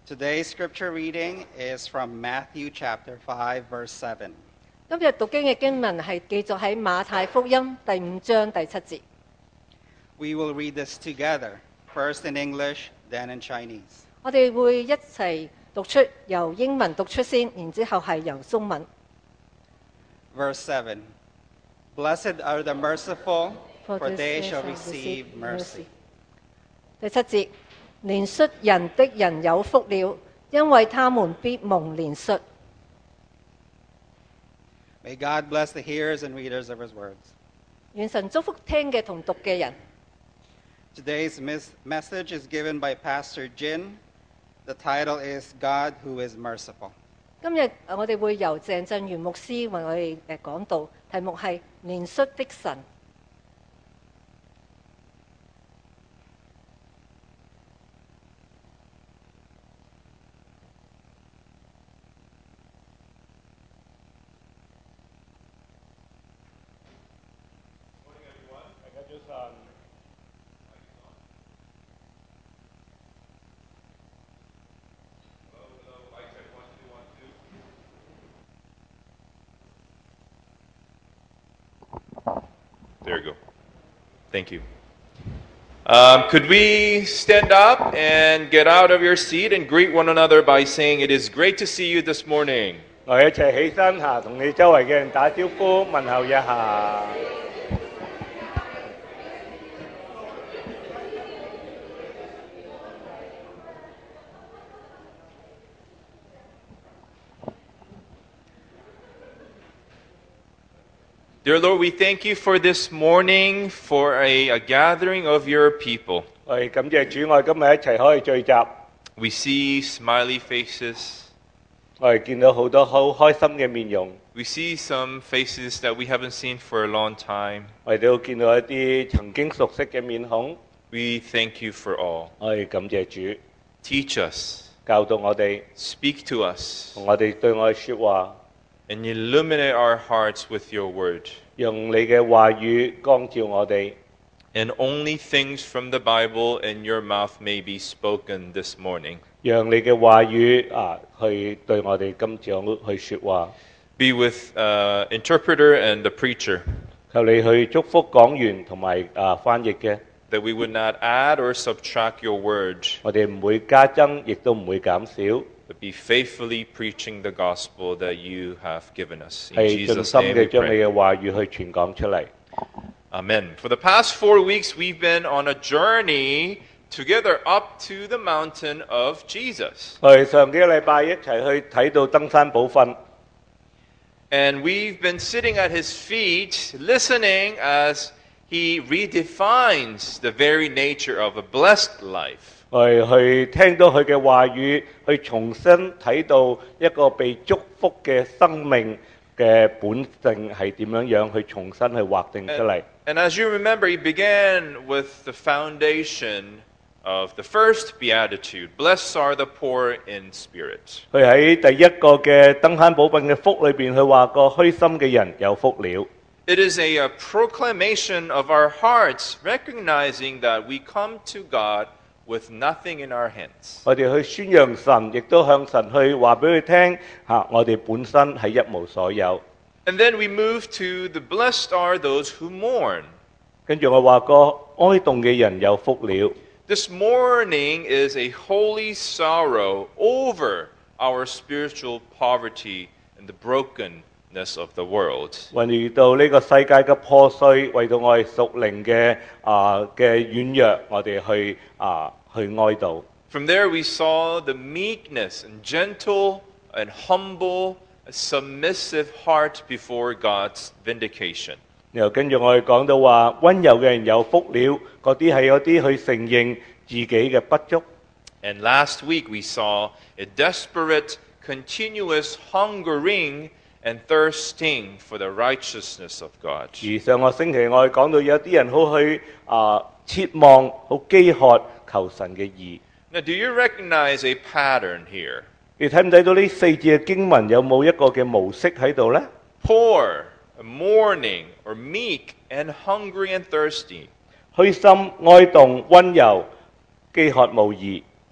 Today's scripture reading is from Matthew chapter 5, verse 7. 今日讀經嘅經文係記載喺馬太福音第5章第7節。 We will read this together, first in English, then in Chinese. 我哋會一齊讀出，由英文讀出先，然之後係由中文。 Verse 7. Blessed are the merciful, for they shall receive mercy. 第7節，憐恤人的人有福了，因為他們必蒙憐恤。 May God bless the hearers and readers of His words. 願神祝福聽嘅同讀嘅人。 Today's message is given by Pastor Jin. The title is God Who is Merciful. 今日我哋會由鄭振元牧師為我哋講道，題目係憐恤的神。 There you go. Thank you. Could we stand up and get out of your seat and greet one another by saying, "It is great to see you this morning." 我哋一齊起身嚇，同你周圍嘅人打招呼，問候一下。 Dear Lord, we thank you for this morning, for a gathering of your people. 我哋感謝主，我哋今日一齊可以聚集， We see smiley faces. 我哋見到好多好開心嘅面容， We see some faces that we haven't seen for a long time. 我哋都見到一啲曾經熟悉嘅面孔。 We thank you for all. 我哋感謝主， Teach us, 教導我哋， speak to us, 同我哋對我哋説話， and illuminate our hearts with your word. 用你嘅話語光照我哋。 And only things from the Bible and your mouth may be spoken this morning. 讓你嘅話語去對我哋今朝去説話。 Be with interpreter and the preacher, 求你去祝福講員同埋翻譯嘅， that we would not add or subtract your word, 我哋唔會加增，亦都唔會減少。 but be faithfully preaching the gospel that you have given us. In 係盡 Jesus' 心 name we 嘅將你 pray. 嘅話語去傳講出嚟。 Amen. For the past 4 weeks, we've been on a journey together up to the mountain of Jesus. 我哋上幾個禮拜一齊去睇到登山寶訓， And we've been sitting at his feet, listening as he redefines the very nature of a blessed life. 我哋去聽到佢嘅話語，去重新睇到一個被祝福嘅生命嘅本性係點樣去重新去劃定出嚟。 And as you remember, he began with the foundation of the first beatitude. Blessed are the poor in spirit. 佢喺第一個嘅登山寶訓嘅福裏邊，佢話個虛心嘅人有福了。 It is a proclamation of our hearts, recognizing that we come to God with nothing in our hands. 我哋去宣揚神，亦都向神去話俾佢聽我哋本身係一無所有。 And then we move to the blessed are those who mourn. 跟住我話個哀慟嘅人有福了。 This mourning is a holy sorrow over our spiritual poverty and the brokenness of the world. 為遇到呢個世界嘅破碎，為到我哋屬靈嘅軟弱，我哋去哀悼。 From there we saw the meekness and gentle and humble, submissive heart before God's vindication. 然後跟住我哋講到話，温柔嘅人有福了，嗰啲係嗰啲去承認自己嘅不足。 And last week we saw a desperate, continuous hungering and thirsting for the righteousness of God. 而上個星期我哋講到有啲人好去切望、好飢渴求神嘅義。 Now, do you recognize a pattern here? 你睇唔睇到呢四字嘅經文有冇一個嘅模式喺度呢？ Poor, mourning, or meek, and hungry and thirsty. 虛心、哀慟、温柔、飢渴無疑。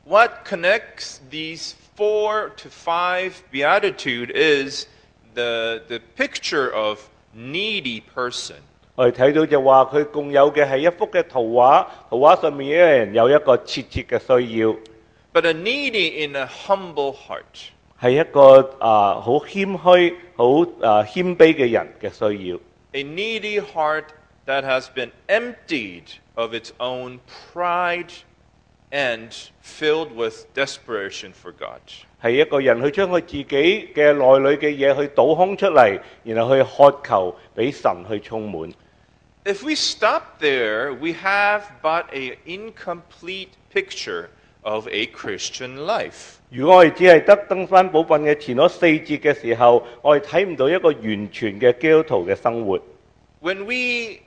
what connects these 4 to 5 beatitude is the picture of needy person. 我哋睇到就話佢共有嘅係一幅嘅圖畫，圖畫上面一個人有一個切切嘅需要， But a needy in a humble heart. 係一個好謙虛、好謙卑嘅人嘅需要。 A needy heart that has been emptied of its own pride and filled with desperation for God. 係一個人去將佢自己嘅內裏嘅嘢去倒空出嚟，然後去渴求俾神去充滿。 If we stop there, we have but an incomplete picture of a Christian life. 如果我哋只係得登山寶訓嘅前嗰4節嘅時候，我哋睇唔到一個完全嘅基督徒嘅生活。 When we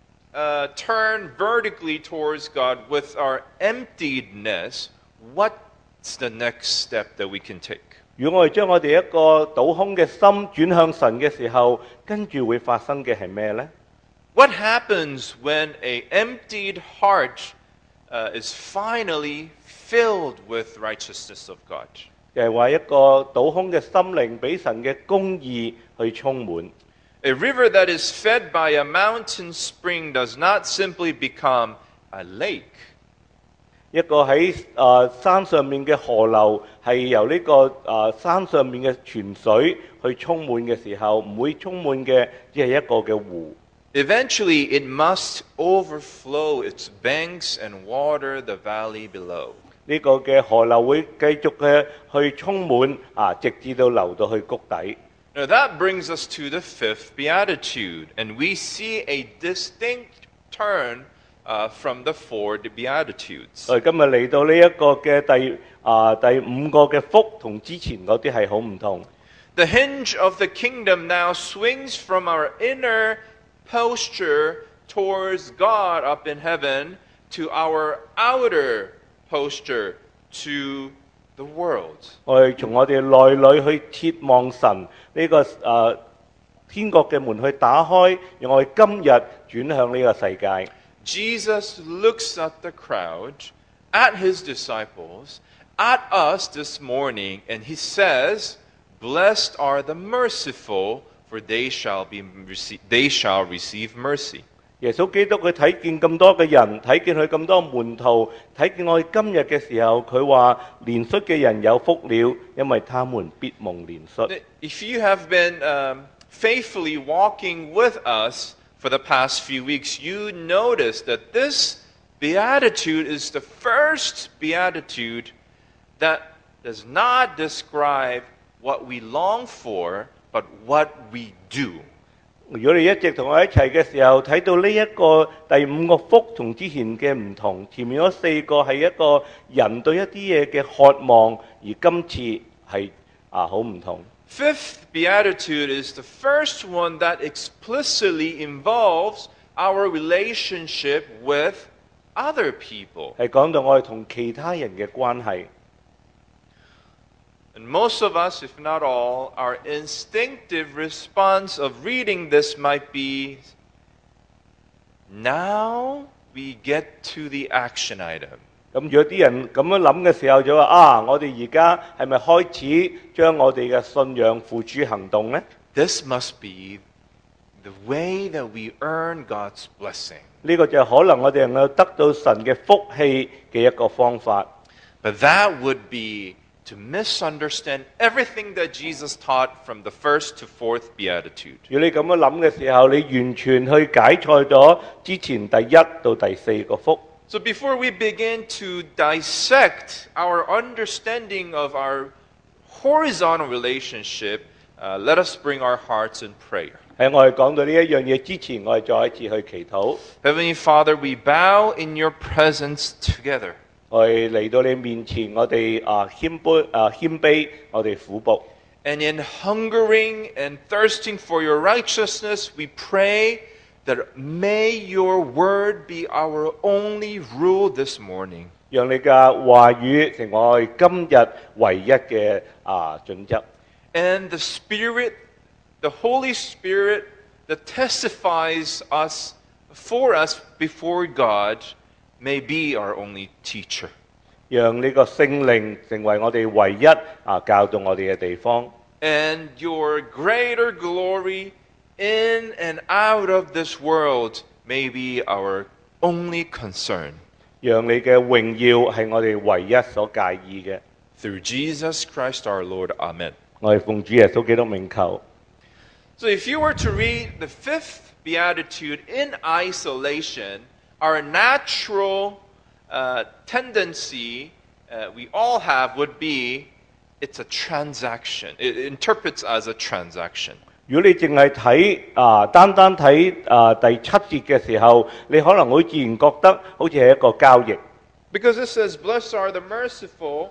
turn vertically towards God with our emptiedness, what's the next step that we can take? 如果我哋將我哋一個倒空嘅心轉向神嘅時候，跟住會發生嘅係咩呢？ What happens when an emptied heart is finally filled with righteousness of God? 就係話一個倒空嘅心靈俾神嘅公義去充滿。 A river that is fed by a mountain spring does not simply become a lake. 一個喺山上面嘅河流係由呢個山上面嘅泉水去充滿嘅時候，唔會充滿嘅只係一個嘅湖。 Eventually, it must overflow its banks and water the valley below. 呢個嘅河流會繼續嘅去充滿直至到流到去谷底。 Now that brings us to the 5th beatitude, and we see a distinct turn from the 4 beatitudes. 我哋今日嚟到呢一個嘅第5個嘅福，同之前嗰啲係好唔同。 The hinge of the kingdom now swings from our inner posture towards God up in heaven to our outer posture to the world. 我哋從我哋內裏去眺望神呢個天國嘅門去打開，讓我哋今日轉向呢個世界。 Jesus looks at the crowd, at his disciples, at us this morning, and he says, "Blessed are the merciful, for they shall receive mercy." 耶穌基督佢睇見咁多嘅人，睇見佢咁多門徒，睇見我哋今日嘅時候，佢話憐恤嘅人有福了，因為他們必蒙憐恤。 If you have been faithfully walking with us for the past few weeks, you notice that this beatitude is the first beatitude that does not describe what we long for, but what we do. 如果你一直同我一齊嘅時候，睇到呢一個第5個福同之前嘅唔同，前面嗰4個係一個人對一啲嘢嘅渴望，而今次係好唔同。 5th beatitude is the first one that explicitly involves our relationship with other people. 係講到我哋同其他人嘅關係。 And most of us, if not all, our instinctive response of reading this might be, now we get to the action item. 咁如果啲人咁樣諗嘅時候，就話我哋而家係咪開始將我哋嘅信仰付諸行動呢？ This must be the way that we earn God's blessing. 呢個就係可能我哋能夠得到神嘅福氣嘅一個方法。 But that would be to misunderstand everything that Jesus taught from the 1st to 4th beatitude. 如果你咁樣諗嘅時候，你完全去解錯咗之前第1到第4個福。 So before we begin to dissect our understanding of our horizontal relationship, let us bring our hearts in prayer. 喺我哋講到呢一樣嘢之前，我哋再一次去祈禱。 Heavenly Father, we bow in your presence together. 我哋嚟到你面前，我哋謙卑，我哋俯伏。 And in hungering and thirsting for your righteousness, we pray that may your word be our only rule this morning. 讓你嘅話語成為我哋今日唯一嘅準則。 And the Spirit, the Holy Spirit that testifies for us before God, may be our only teacher. 讓呢個聖靈成為我哋唯一教導我哋嘅地方。 And your greater glory in and out of this world may be our only concern. 讓你嘅榮耀係我哋唯一所介意嘅。 Through Jesus Christ our Lord. Amen. 我哋奉主耶穌基督名求。 So if you were to read the fifth beatitude in isolation, our natural tendency we all have would be it's a transaction. It interprets as a transaction. 如果你淨係睇單單睇第7節嘅時候，你可能會自然覺得好似係一個交易。 Because it says, "Blessed are the merciful,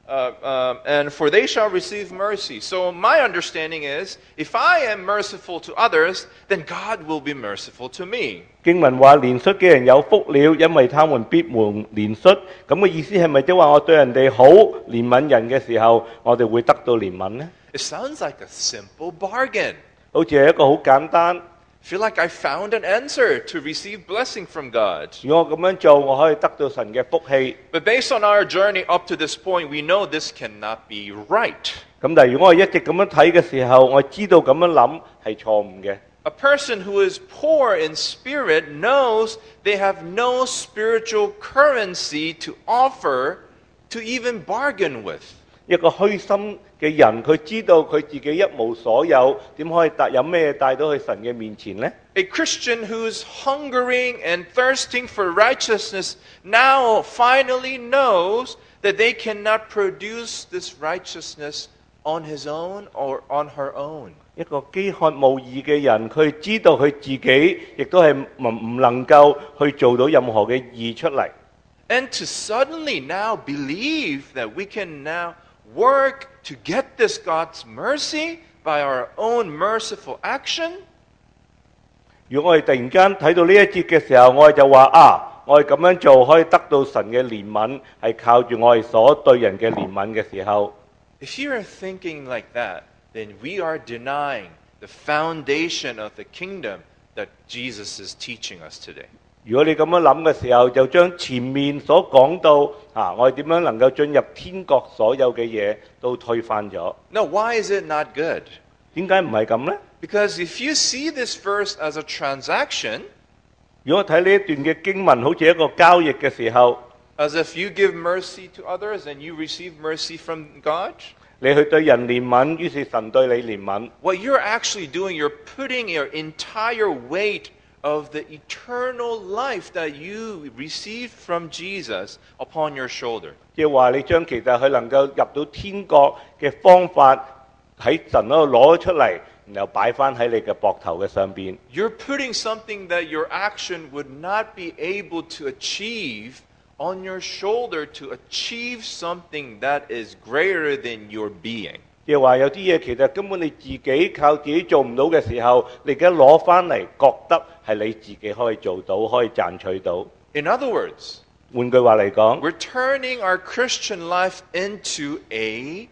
and for they shall receive mercy." So my understanding is, if I am merciful to others, then God will be merciful to me. 經文話憐恤嘅人有福了，因為他們必蒙憐恤。咁嘅意思係咪即係話我對人哋好憐憫人嘅時候，我哋會得到憐憫呢？ It sounds like a simple bargain. 好似係一個好簡單。 I feel like I found an answer to receive blessing from God. 如果我咁樣做，我可以得到神嘅福氣。 But based on our journey up to this point, we know this cannot be right. 咁但係如果我一直咁樣睇嘅時候，我知道咁樣諗係錯誤嘅。 A person who is poor in spirit knows they have no spiritual currency to offer to even bargain with. 一個虛心嘅人，佢知道佢自己一無所有，點可以有咩帶到去神嘅面前呢？ A Christian who's hungering and thirsting for righteousness now finally knows that they cannot produce this righteousness on his own or on her own. 一個飢渴慕義嘅人，佢知道佢自己亦都係唔能夠去做到任何嘅義出嚟。 And to suddenly now believe that we can now work to get this God's mercy by our own merciful action. 如果我哋突然間睇到呢一節嘅時候，我哋就話我哋咁樣做可以得到神嘅憐憫，係靠住我哋所對人嘅憐憫嘅時候。 If you are thinking like that, then we are denying the foundation of the kingdom that Jesus is teaching us today. 如果你咁樣諗嘅時候，就將前面所講到我哋點樣能夠進入天國所有嘅嘢都推翻咗。 Now, why is it not good? 點解唔係咁呢？ Because if you see this verse as a transaction, 如果睇呢一段嘅經文好似一個交易嘅時候， as if you give mercy to others and you receive mercy from God, 你去對人憐憫，於是神對你憐憫。 what you're actually doing, you're putting your entire weight of the eternal life that you received from Jesus upon your shoulder. 即係話你將其實佢能夠入到天國嘅方法喺神嗰度攞咗出嚟，然後擺翻喺你嘅膊頭嘅上邊。 You're putting something that your action would not be able to achieve on your shoulder to achieve something that is greater than your being. 即係話有啲嘢其實根本你自己靠自己做唔到嘅時候，你而家攞翻嚟，覺得係你自己可以做到，可以賺取到。 In other words, 換句話嚟講， we're turning our Christian life into a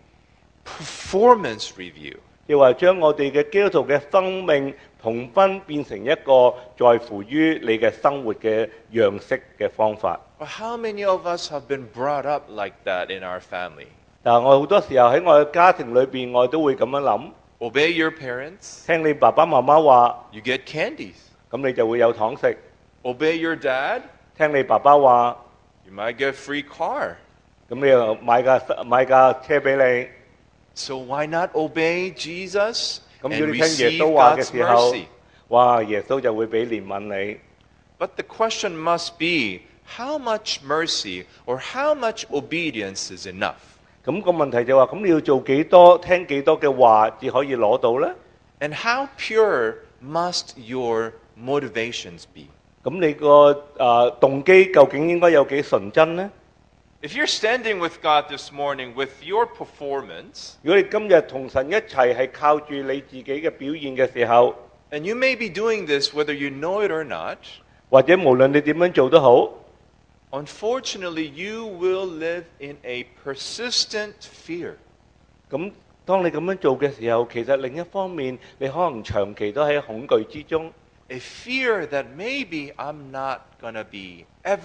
performance review. 即係話將我哋嘅基督徒嘅生命評分變成一個在乎於你嘅生活嘅樣式嘅方法。 But how many of us have been brought up like that in our family? 但係我好多時候喺我嘅家庭裏邊，我都會咁樣諗， Obey your parents, 聽你爸爸媽媽話， you get candies. 咁你就會有糖食； Obey your dad, 聽你爸爸話， you might get a free car. 咁你又買架車俾你。 So why not obey Jesus 咁 and 如果你聽耶 receive 穌話嘅 God's 時候 mercy?， 哇！耶穌就會俾憐憫你。 But the question must be, how much mercy or how much obedience is enough? 咁個問題就話，咁你要做幾多，聽幾多嘅話，至可以攞到呢？ And how pure must your motivations be? 咁你個動機究竟應該有幾純真呢？ If you're standing with God this morning with your performance, 如果你今日同神一齊係靠住你自己嘅表現嘅時候， and you may be doing this whether you know it or not, 或者無論你點樣做都好， unfortunately you will live in a persistent fear. 咁當你咁樣做嘅時候，其實另一方面，你可能長期都喺恐懼之中， A fear that maybe I'm not going to be ever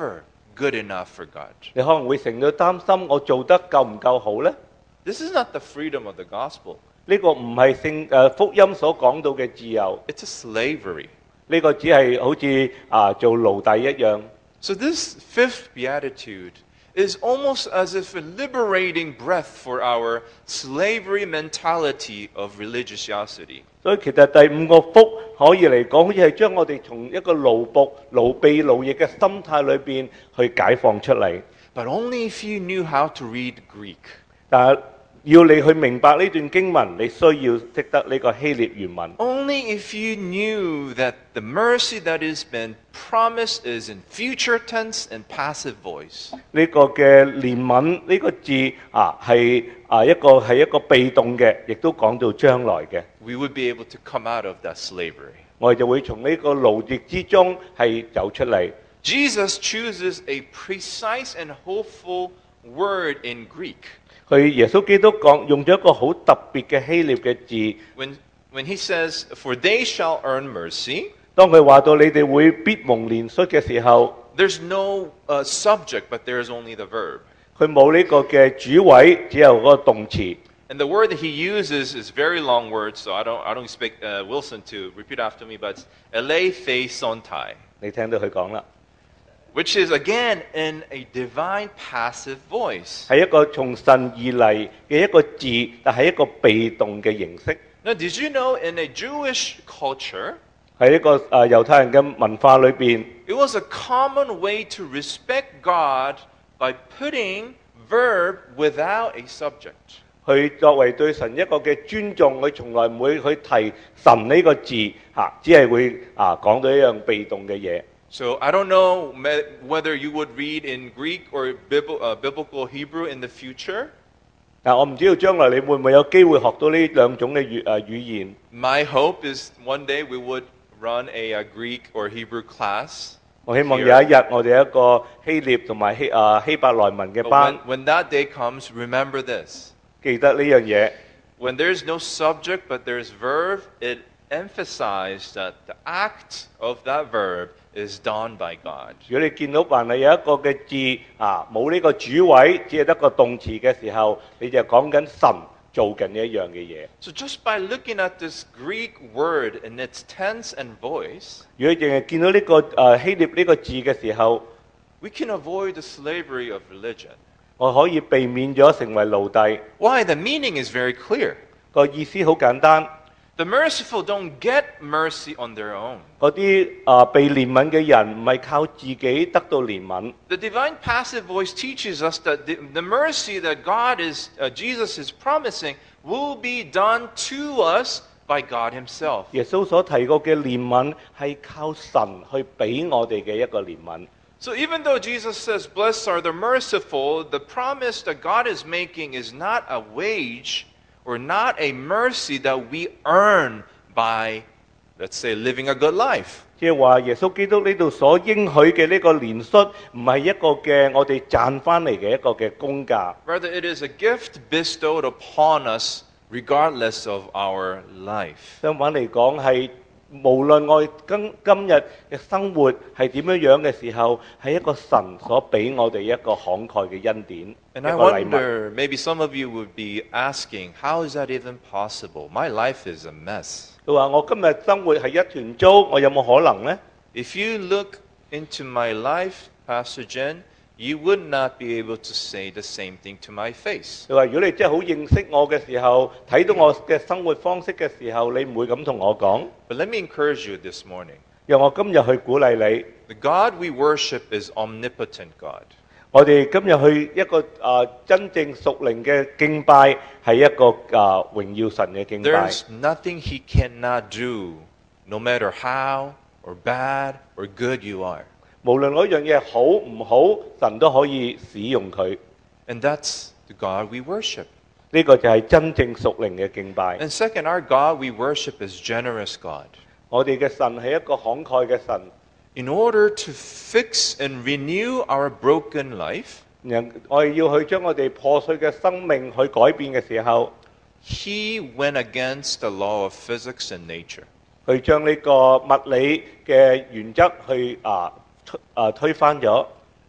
good enough for God. 你可能會成日擔心我做得夠唔夠好呢？ This is not the freedom of the gospel. 呢個唔係福音所講到嘅自由， It's a slavery. 呢個只係好似做奴隸一樣。 So this fifth beatitude is almost as if a liberating breath for our slavery mentality of religiosity. 所以其實第五個福可以嚟講，好似係將我哋從一個奴僕、奴婢、奴役嘅心態裏邊去解放出嚟。 But only if you knew how to read Greek. 但係要你去明白呢段經文，你需要識得呢個希臘原文。 Only if you knew that the mercy that has been promised is in future tense and passive voice. 呢個嘅憐憫呢個字係一個被動嘅，亦都講到將來嘅。 We would be able to come out of that slavery. 我哋就會從呢個奴役之中係走出嚟。 Jesus chooses a precise and hopeful word in Greek. 耶穌基督用咗一個好特別嘅希臘嘅字。 When he says, "For they shall earn mercy," 當佢話到你哋會必蒙憐恤嘅時候， there's no subject, but there is only the verb. 佢冇呢個嘅主位，只有嗰個動詞。 And the word that he uses is very long word, so I don't expect Wilson to repeat after me, but it's elephasontai, 你聽到佢講啦， which is again in a divine passive voice. 係一個從神而嚟嘅一個字，但係一個被動嘅形式。 Now, did you know in a Jewish culture, 喺一個猶太人嘅文化裏邊， it was a common way to respect God by putting verb without a subject. 佢作為對神一個嘅尊重，佢從來唔會去提神呢個字只係會講到一樣被動嘅嘢。 So I don't know whether you would read in Greek or biblical Hebrew in the future. 我唔知道將來你會唔會有機會學到呢兩種嘅語言。 My hope is one day we would run a Greek or Hebrew class. 我希望有一日我哋有一個希臘同埋希伯來文嘅 But 班， when that day comes, remember this. 記得呢樣嘢。 When there's no subject but there's verb, it emphasizes that the act of that verb is done by God. 如果你見到凡係有一個嘅字冇呢個主位，只係得個動詞嘅時候，你就講緊神做緊一樣嘅嘢。 So just by looking at this Greek word in its tense and voice, 如果淨係見到呢個希臘呢個字嘅時候， we can avoid the slavery of religion. 我可以避免咗成為奴隸。 Why? The meaning is very clear. 個意思好簡單， The merciful don't get mercy on their own. 嗰啲被憐憫嘅人唔係靠自己得到憐憫。 The divine passive voice teaches us that the mercy that Jesus is promising will be done to us by God Himself. 耶穌所提過嘅憐憫係靠神去俾我哋嘅一個憐憫。 So even though Jesus says, "Blessed are the merciful," the promise that God is making is not a wage or not a mercy that we earn by, let's say, living a good life. 即係話耶穌基督呢度所應許嘅呢個憐恤，唔係一個嘅我哋賺翻嚟嘅一個嘅工價。 Rather, it is a gift bestowed upon us regardless of our life. 相反嚟講係。無論我今日嘅生活係點樣嘅時候，係一個神所俾我哋一個慷慨嘅恩典，一 And 個 I 禮物。 wonder, maybe some of you would be asking, how is that even possible? My life is a mess. 佢話：我今日生活係一團糟，我有冇可能呢？ If you look into my life, Pastor Jen, you would not be able to say the same thing to my face. 佢話：如果你真係好認識我嘅時候，睇到我嘅生活方式嘅時候，你唔會咁同我講。 But let me encourage you this morning. 讓我今日去鼓勵你。 The God we worship is omnipotent God. 我哋今日去一個真正屬靈嘅敬拜，係一個榮耀神嘅敬拜。 There's nothing He cannot do, no matter how or bad or good you are. 無論嗰樣嘢好唔好，神都可以使用佢。 And that's the God we worship. 呢個就係真正屬靈嘅敬拜。 And second, our God we worship is generous God. 我哋嘅神係一個慷慨嘅神。 In order to fix and renew our broken life, 我哋要去將我哋破碎嘅生命去改變嘅時候， He went against the law of physics and nature. 去將呢個物理嘅原則去推翻咗。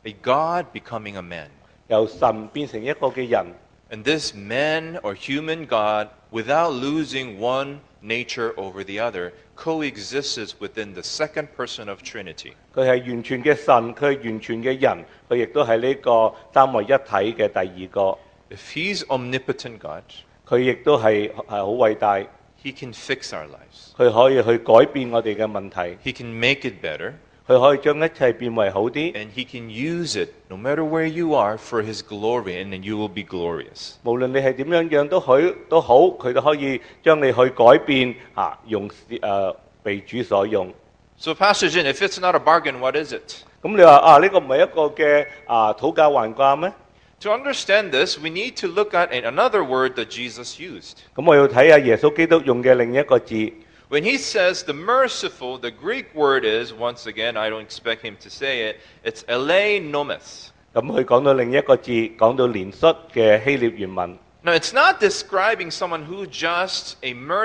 a God becoming a man. 由神變成一個嘅人。 And this man or human God, without losing one nature over the other, coexists within the second person of Trinity. 佢係完全嘅神，佢係完全嘅人，佢亦都係呢個三位一體嘅第二個。 If he's omnipotent God, 佢亦都係好偉大， he can fix our lives. 佢可以去改變我哋嘅問題， He can make it better, 佢可以將一切變為好啲。 and he can use it, no matter where you are, for his glory, and then you will be glorious. 無論你係點樣樣都好，佢都可以將你去改變用被主所用。 So, Pastor Jin, if it's not a bargain, what is it? 咁你話呢個唔係一個嘅討價還價咩？ To understand this, we need to look at another word that Jesus used. 咁我要睇下耶穌基督用嘅另一個字。 When he says the merciful, the Greek word is, once again, I don't expect him to say it, it's eleinomis. 咁佢講到另一個字，講到憐恤嘅希臘原文。 Now, it's not describing someone who just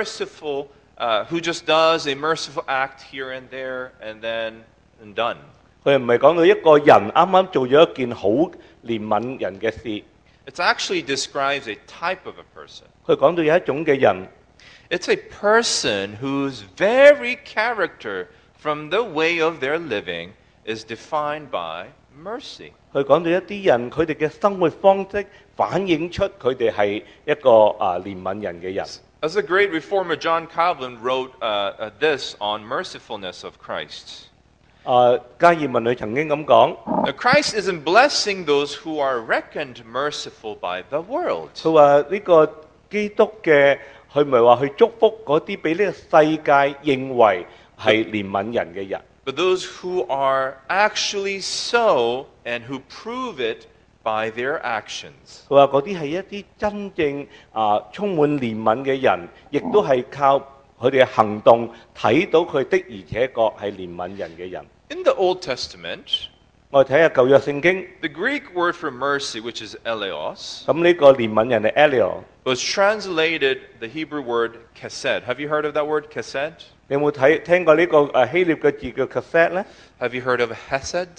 does a merciful act here and there and done. 佢唔係講到一個人啱啱做咗一件好憐憫人嘅事， It actually describes a type of a person. 佢講到有一種嘅人， It's a person whose very character from the way of their living is defined by mercy. 佢講到一啲人佢哋嘅生活方式反映出佢哋係一個憐憫人嘅人。 As the great reformer John Calvin wrote this on mercifulness of Christ. 加爾文佢曾經咁講， Now, Christ isn't blessing those who are reckoned merciful by the world. 佢話呢個基督嘅，佢唔係話去祝福嗰啲俾呢個世界認為係憐憫人嘅人， But those who are actually so and who prove it by their actions. 佢話嗰啲係一啲真正充滿憐憫嘅人，亦都係靠佢哋嘅行動睇到佢的而且確係憐憫人嘅人。 In the Old Testament, 我哋睇下舊約聖經， the Greek word for mercy, which is eleos, 咁呢個憐憫人係 Elio， was translated the Hebrew word chesed. Have you heard of that word, chesed? 你有冇聽過呢個希臘嘅字叫 cassette 咧？ Have you heard of hesed?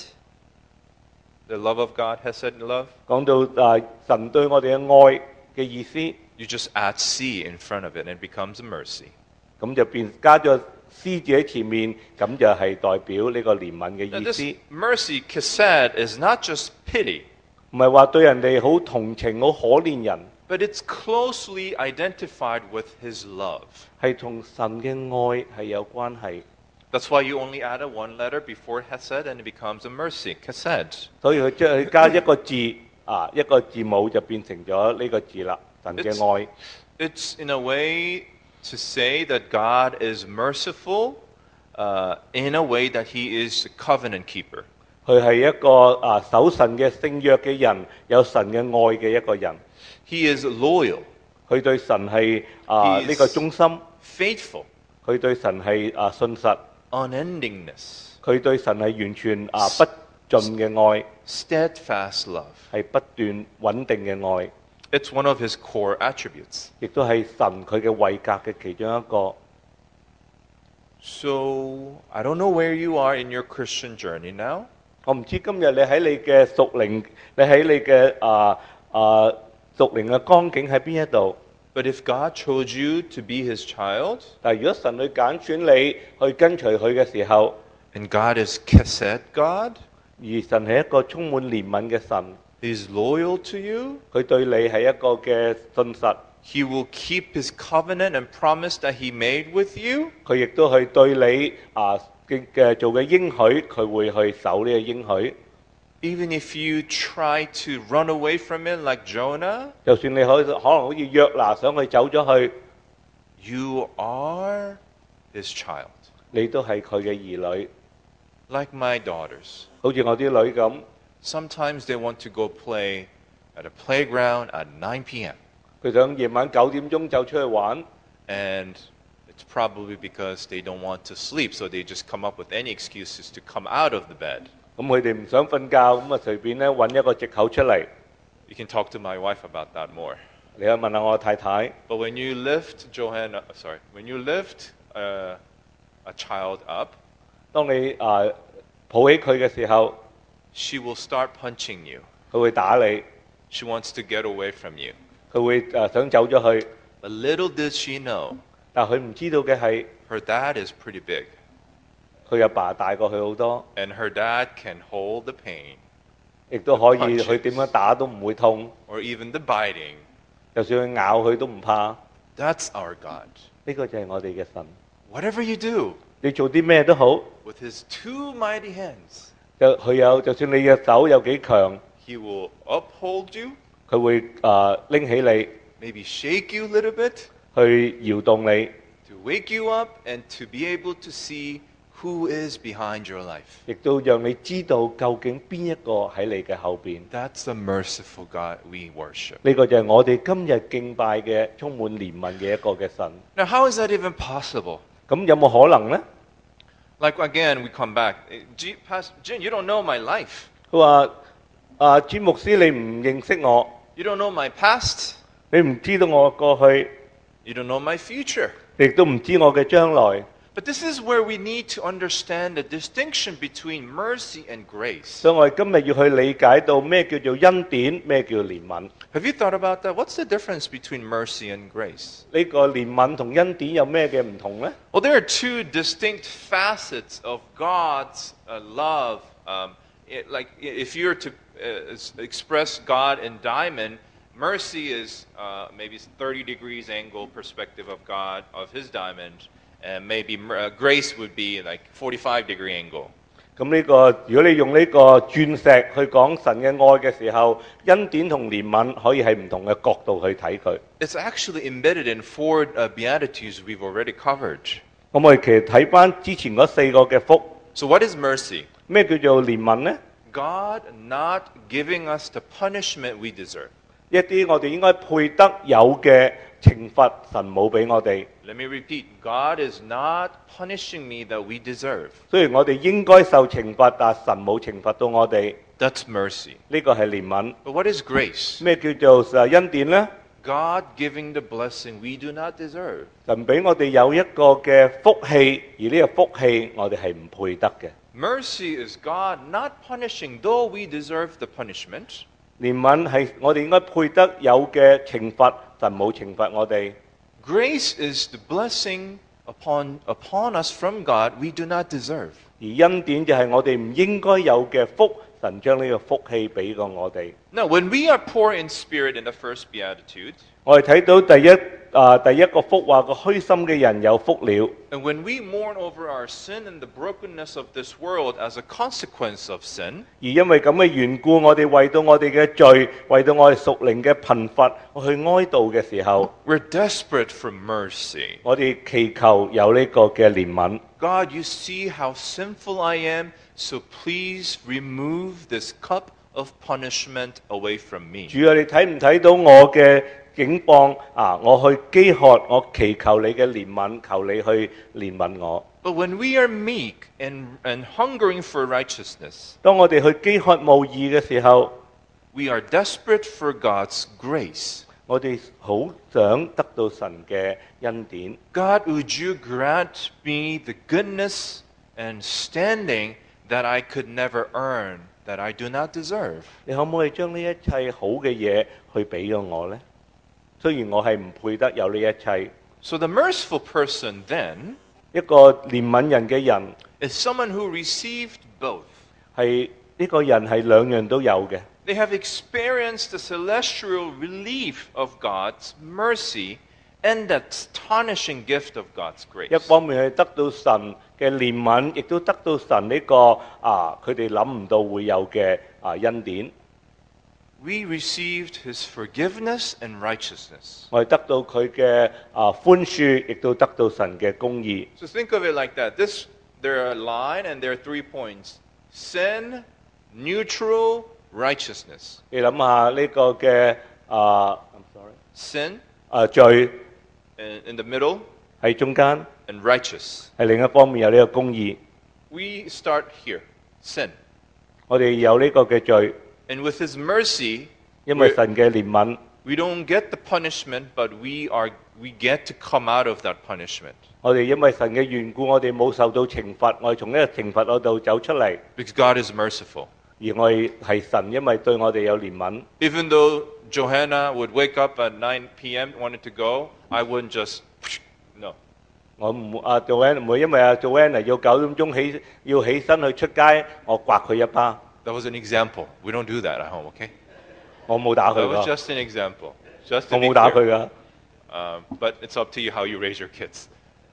The love of God, hesed love? 講到神對我哋嘅愛嘅意思， You just add C in front of it and it becomes a mercy. 咁就加咗獅字喺前面，咁就係代表呢個憐憫 Now, 嘅意 this 思， mercy, chesed, is not just pity, 唔係話對人哋好同情、好可憐人， but it's closely identified with His love. 係同神嘅愛係有關係。 That's why you only add one letter before hesed and it becomes a mercy, chesed. 所以佢加一個字一個字母就變成咗呢個字啦，神嘅愛。 It's in a way to say that God is merciful in a way that He is a covenant keeper. 佢係一個守神嘅聖約嘅人，有神嘅愛嘅一個人。 He is loyal, 佢對神係呢個忠心， faithful, 佢對神係信實， unendingness, 佢對神係完全不盡嘅愛， steadfast love. 係不斷穩定嘅愛， It's one of His core attributes. 亦都係神佢嘅位格嘅其中一個。 So, I don't know where you are in your Christian journey now. 我唔知今日你喺你嘅屬靈，你喺你嘅屬靈嘅光景喺邊一度？ But if God chose you to be His child, 但係如果神去揀選你去跟隨佢嘅時候， and God is Chesed God, 而神係一個充滿憐憫嘅神， He's loyal to you, 佢對你係一個嘅信實， He will keep His covenant and promise that He made with you. 佢亦都係對你嘅做嘅應許，佢會去守呢個應許。 Even if you try to run away from it like Jonah, 就算你可能好似約拿想去走咗去， you are His child. 你都係佢嘅兒女， Like my daughters. 好似我啲女咁。 Sometimes they want to go play at a playground at 9 p.m. 佢想夜晚9點鐘就出去玩， And it's probably because they don't want to sleep, so they just come up with any excuses to come out of the bed. 咁佢哋唔想瞓覺，咁隨便咧揾一個藉口出嚟。 You can talk to my wife about that more. 你去問下我太太， But when you lift when you lift a child up, 當你抱起佢嘅時候， she will start punching you. 佢會打你， She wants to get away from you. 佢會想走咗去。 But little did she know, 但佢唔知道嘅係， her dad is pretty big. 佢阿爸大過佢好多， And her dad can hold the pain, 亦都可以 Punches 佢點樣打都唔會痛， or even the biting. 就算佢咬佢都唔怕。 That's our God. 呢個就係我哋嘅神。 Whatever you do, 你做啲咩都好， with his two mighty hands, 就算你嘅手有幾強， he will uphold you, 佢會拎起你， maybe shake you a little bit, 去搖動你， to wake you up, and to be able to see who is behind your life. 亦都讓你知道究竟邊一個喺你嘅後邊。 That's the merciful God we worship. 呢個就係我哋今日敬拜嘅充滿憐憫嘅一個嘅神。 Now, how is that even possible? 咁有冇可能呢？ Like, again, we come back. Pastor Jin, you don't know my life. 佢話詹牧師，你唔認識我， You don't know my past. 你唔知道我過去， You don't know my future. 亦都唔知我嘅將來。 But this is where we need to understand the distinction between mercy and grace. 所以我哋今日要去理解到咩叫做恩典，咩叫憐憫。 Have you thought about that? What's the difference between mercy and grace? 呢個憐憫同恩典有咩嘅唔同呢？ Well, there are two distinct facets of God's love. Like, if you were to express God in diamond, mercy is maybe 30 degrees angle perspective of God, of his diamond. And maybe grace would be like 45-degree angle. 咁呢個如果你用呢個鑽石去講神嘅愛嘅時候，恩典同憐憫可以喺唔同嘅角度去睇佢。 It's actually embedded in 4 Beatitudes we've already covered. 咁我哋其實睇翻之前嗰4個嘅福， So what is mercy? 咩叫做憐憫呢？ God not giving us the punishment we deserve. 一啲我哋應該配得有嘅懲罰，神冇俾我哋。 Let me repeat. God is not punishing me that we deserve. 雖然我哋應該受懲罰，但神冇懲罰到我哋， That's mercy. 呢個係憐憫。 But what is grace? 咩叫做恩典呢？ God giving the blessing we do not deserve. 神俾我哋有一個嘅福氣，而呢個福氣我哋係唔配得嘅。 Mercy is God not punishing, though we deserve the punishment. 憐憫係我哋應該配得有嘅懲罰，神冇懲罰我哋。 Grace is the blessing upon us from God we do not deserve. 而恩典就係我哋唔應該有嘅福，神將呢個福氣俾過我哋。 Now, when we are poor in spirit in the first beatitude, 我哋睇到第一個福話個虛心嘅人有福了。 and when we mourn over our sin and the brokenness of this world as a consequence of sin, 而因為咁嘅緣故，我哋為到我哋嘅罪，為到我哋屬靈嘅貧乏，我去哀悼嘅時候， we're desperate for mercy. 我哋祈求有呢個嘅憐憫。 God, you see how sinful I am, so please remove this cup of punishment away from me. 主啊，你睇唔睇到我嘅境況啊？我去飢渴，我祈求你嘅憐憫，求你去憐憫我。 But when we are meek and hungering for righteousness, 當我哋去飢渴慕義嘅時候， we are desperate for God's grace. 我哋好想得到神嘅恩典。 God, would you grant me the goodness and standing that I could never earn, that I do not deserve? 你可唔可以將呢一切好嘅嘢去俾咗我呢？雖然我係唔配得有呢一切， So the merciful person then 一個憐憫人嘅人 is someone who received both. 係呢個人係兩樣都有嘅。 They have experienced the celestial relief of God's mercy and the astonishing gift of God's 一 grace. 方面係得到神嘅憐憫，亦都得到神呢個佢哋諗唔到會有嘅恩典。 We received his forgiveness and righteousness. 我哋得到佢嘅寬恕，亦都得到神嘅公義。 So think of it like that. There are a line and there are 3 points. Sin, neutral, righteousness. 你諗下呢個嘅I'm sorry Sin 罪 in the middle 喺中間， and righteous. 喺另一方面有呢個公義。 We start here. Sin. 我哋有呢個嘅罪， And with his mercy, 因為神嘅憐憫， we don't get the punishment, but we get to come out of that punishment. 我哋因為神嘅緣故，我哋冇受到懲罰，我哋從呢個懲罰嗰度走出嚟。 Because God is merciful. 而我哋係神，因為對我哋有憐憫。 Even though Johanna would wake up at 9 p.m. wanted to go, I wouldn't just no. 我唔Joanne 唔會因為Joanne 要9點鐘要起身去出街，我刮佢一巴。 That was an example. We don't do that at home, okay? 我冇打佢 That was 㗎， just an example. Just 我 to be 冇打 clear. 佢㗎。 But it's up to you how you raise your kids.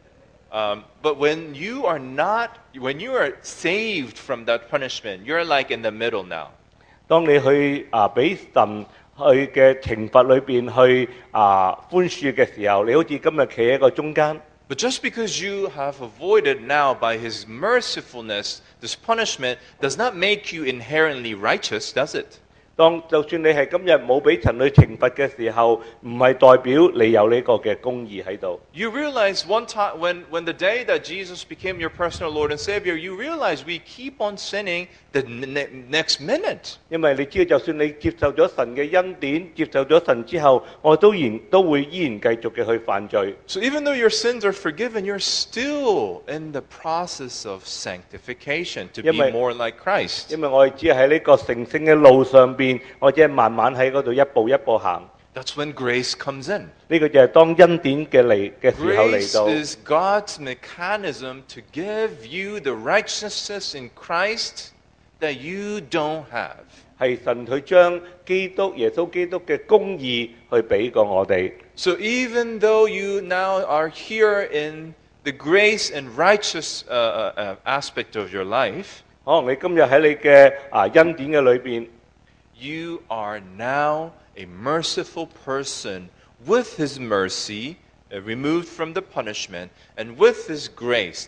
But when you are saved from that punishment, you're like in the middle now. 當你去俾神去嘅懲罰裏邊去寬恕嘅時候，你好似今日企喺個中間。 But just because you have avoided now by His mercifulness this punishment does not make you inherently righteous, does it? 就算你係今日冇俾神去懲罰嘅時候，唔係代表你有呢個嘅公義喺度。 You realize one time when the day that Jesus became your personal Lord and Savior, you realize we keep on sinning the next minute. 因為你知道，就算你接受咗神嘅恩典，接受咗神之後，我都會依然繼續嘅去犯罪。 So even though your sins are forgiven, you're still in the process of sanctification to be Yeah, but- more like Christ. 因為我哋只係喺呢個成聖嘅路上邊，我只係慢慢喺嗰度一步一步行。 That's when grace comes in. 呢個就係當恩典嘅時候嚟 Grace 到。 is God's mechanism to give you the righteousness in Christ that you don't have. 係神去將耶穌基督嘅公義去俾過我哋。 So even though you now are here in the grace and righteous aspect of your life, 可能你今日喺你嘅恩典嘅裏邊， you are now a merciful person with His mercy, removed from the punishment, and with His grace,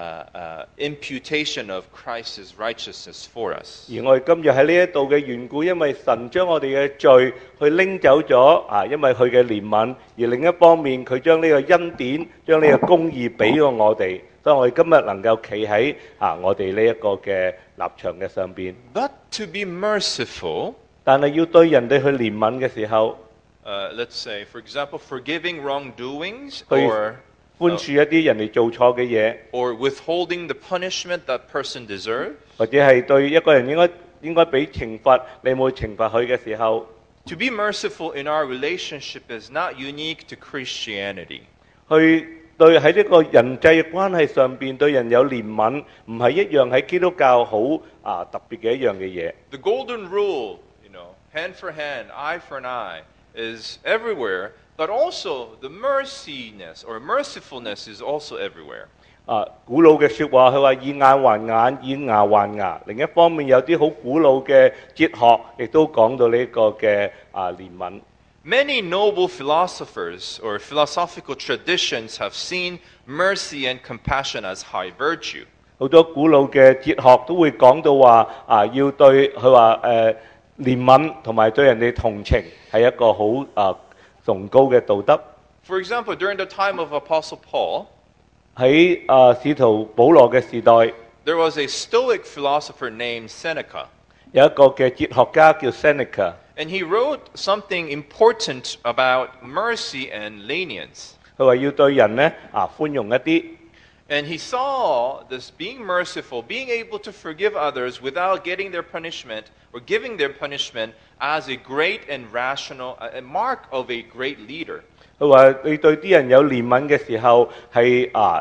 imputation of Christ's righteousness for us. 而我哋今日喺呢一度嘅緣故，因為神將我哋嘅罪去拎走咗因為佢嘅憐憫，而另一方面佢將呢個恩典、將呢個公義俾過我哋，所以我哋今日能夠企喺我哋呢一個嘅立場嘅上邊。 But to be merciful, 但係要對人哋去憐憫嘅時候， let's say, for example, forgiving wrongdoings 去寬恕一啲人哋做錯嘅嘢， or withholding the punishment that person deserves, 或者係對一個人應該俾懲罰，你冇懲罰佢嘅時候， to be merciful in our relationship is not unique to Christianity. 去對喺呢個人際嘅關係上邊對人有憐憫，唔係一樣喺基督教好特別嘅一樣嘅嘢。 The golden rule, hand for hand, eye for an eye, is everywhere, but also the merciness or mercifulness is also everywhere. 古老嘅説話，佢話以眼還眼，以牙還牙。另一方面有啲好古老嘅哲學，亦都講到呢個嘅憐憫。 Many noble philosophers or philosophical traditions have seen mercy and compassion as high virtue. 好多古老嘅哲學都會講到話要對佢話憐憫同埋對人哋同情係一個好崇高嘅道德。 For example, during the time of Apostle Paul, 喺使徒保羅嘅時代， there was a Stoic philosopher named Seneca, 有一個嘅哲學家叫 Seneca， and he wrote something important about mercy and lenience. 佢話要對人呢寬容一啲。 And he saw this being merciful, being able to forgive others without getting their punishment or giving their punishment as a great and rational, a mark of a great leader. 佢話你對啲人有憐憫嘅時候係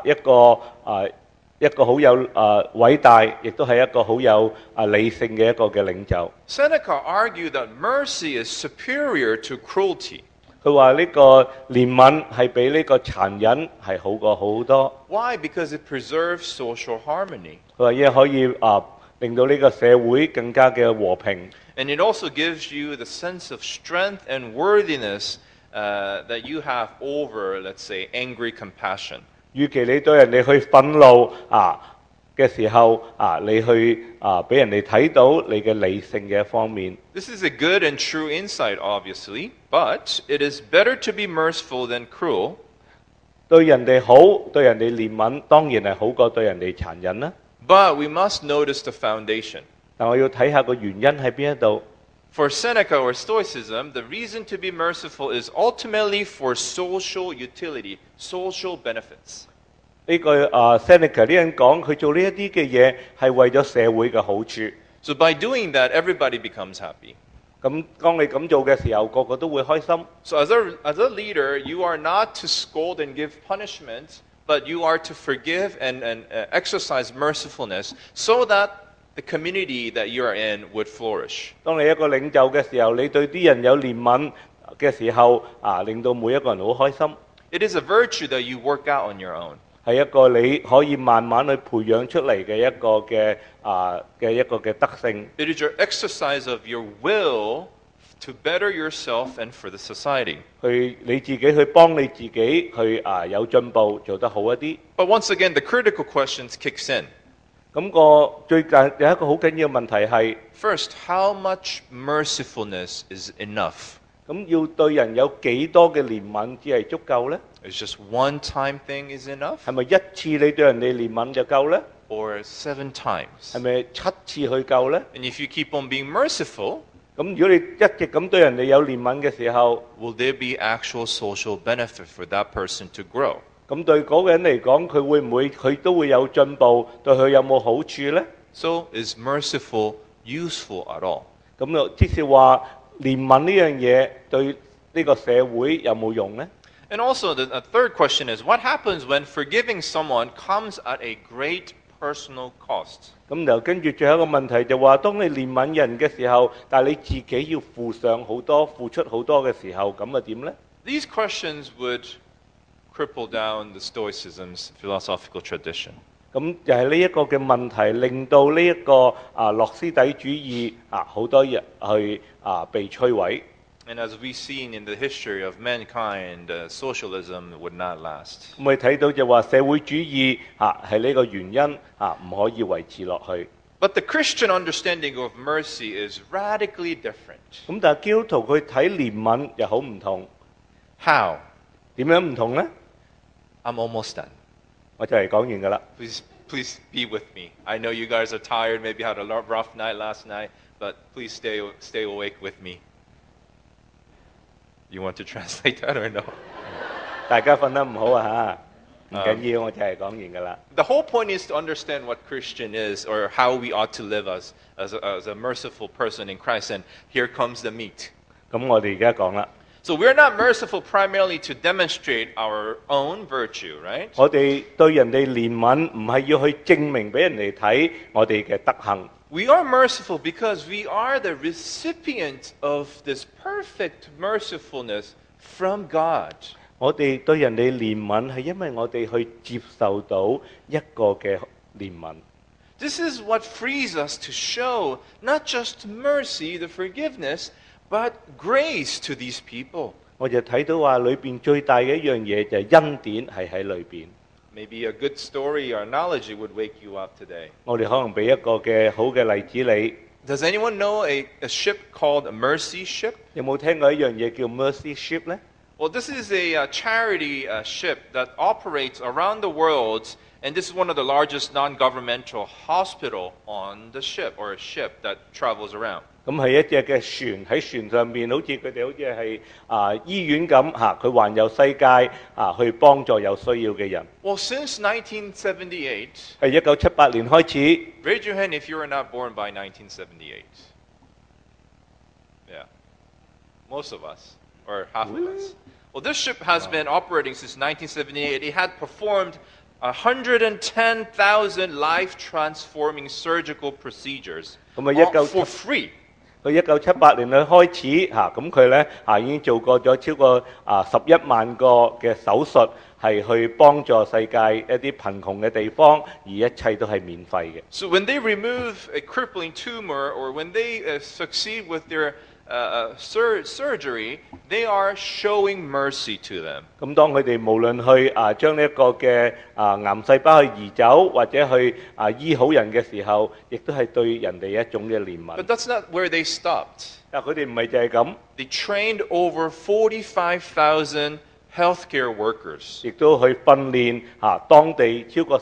一個好有偉大，亦都係一個好有理性嘅一個嘅領袖。 Seneca argued that mercy is superior to cruelty. 佢話呢個憐憫係比呢個殘忍係好過好多。 Why? Because it preserves social harmony. 佢話嘢可以令到呢個社會更加嘅和平。 And it also gives you the sense of strength and worthiness that you have over, let's say, angry compassion. 與其你對人哋去憤怒嘅時候你去俾人哋睇到你嘅理性嘅一方面。 This is a good and true insight, obviously, but it is better to be merciful than cruel. 對人哋好，對人哋憐憫，當然係好過對人哋殘忍啦。 But we must notice the foundation. 但我要睇下個原因喺邊一度。 For Seneca or Stoicism, the reason to be merciful is ultimately for social utility, social benefits. 呢個Seneca 呢人講，佢做呢一啲嘅嘢係為咗社會嘅好處。 So by doing that, everybody becomes happy. 咁當你咁做嘅時候，個個都會開心。 So as a leader, you are not to scold and give punishment, but you are to forgive and exercise mercifulness so that the community that you are in would flourish. 當你一個領袖嘅時候，你對啲人有憐憫嘅時候，令到每一個人好開心， It is a virtue that you work out on your own. 係一個你可以慢慢去培養出嚟嘅一個嘅德性。 It is your exercise of your will to better yourself and for the society. 去你自己去幫你自己去有進步，做得好一啲。 But once again, the critical questions kicks in. 咁個最近有一個好緊要嘅問題係， First, how much mercifulness is enough? 咁要對人有幾多嘅憐憫至係足夠呢？ Is just one-time thing is enough? 係咪一次你對人哋憐憫就夠呢？ Or 7 times? 係咪7次去夠呢？ And if you keep on being merciful, 咁如果你一直咁對人哋有憐憫嘅時候， will there be actual social benefit for that person to grow? 咁對嗰個人嚟講，佢會唔會佢都會有進步？對佢有冇好處呢？ So, is merciful useful at all? 咁就即是話憐憫呢樣嘢對呢個社會有冇用呢？ And also, the third question is, what happens when forgiving someone comes at a great personal cost? 咁就跟住最後一個問題就話，當你憐憫人嘅時候，但係你自己要付上好多、付出好多嘅時候，咁啊點呢？ These questions would cripple down the Stoicism's philosophical tradition. 咁就係呢一個嘅問題，令到呢一個諾斯底主義好多人去被摧毀。 And as we've seen in the history of mankind, socialism would not last. 我哋睇到就話社會主義係呢個原因唔可以維持落去。 But the Christian understanding of mercy is radically different. 咁但係基督徒佢睇憐憫又好唔同， How? 點樣唔同呢？ I'm almost done. 我就嚟講完㗎啦。 Please be with me. I know you guys are tired, maybe had a rough night last night, but please stay awake with me. You want to translate that or no? 大家瞓得唔好唔緊要，我就係講完㗎啦。 The whole point is to understand what Christian is or how we ought to live as a merciful person in Christ. And here comes the meat. 咁我哋而家講啦， So we're not merciful primarily to demonstrate our own virtue, right? 我哋對人哋憐憫唔係要去證明俾人哋睇我哋嘅德行。 We are merciful because we are the recipient of this perfect mercifulness from God. 我哋對人哋憐憫係因為我哋去接受到一個嘅憐憫。 This is what frees us to show not just mercy, the forgiveness, but grace to these people. 我就睇到話裏邊最大嘅一樣嘢就係恩典係喺裏邊。 Maybe a good story or analogy would wake you up today. 我哋可能俾一個嘅好嘅例子你。 Does anyone know a ship called a Mercy Ship? 有冇聽過一樣嘢叫 Mercy Ship 呢？ Well, this is a charity ship that operates around the world, and this is one of the largest non-governmental hospital on the ship, or a ship that travels around. 咁係一隻嘅船喺船上邊，好似佢哋好似係醫院咁佢環遊世界去幫助有需要嘅人。 Well, since 1978, 係1978年開始， raise your hand if you were not born by 1978. Yeah, most of us, or half of us. Well, this ship has been operating since 1978. It had performed 110,000 life-transforming surgical procedures for free. 佢1978年開始咁佢咧已經做過咗超過11萬個嘅手術，係去幫助世界一啲貧窮嘅地方，而一切都係免費嘅。 So when they remove a crippling tumor, or when they succeed with their surgery, they are showing mercy to them. 咁當佢哋無論去將呢一個嘅癌細胞去移走，或者去醫好人嘅時候，亦都係對人哋一種嘅憐憫。 But that's not where they stopped. 但佢哋唔係就係咁， They trained over 45,000 healthcare workers. 亦都去訓練當地超過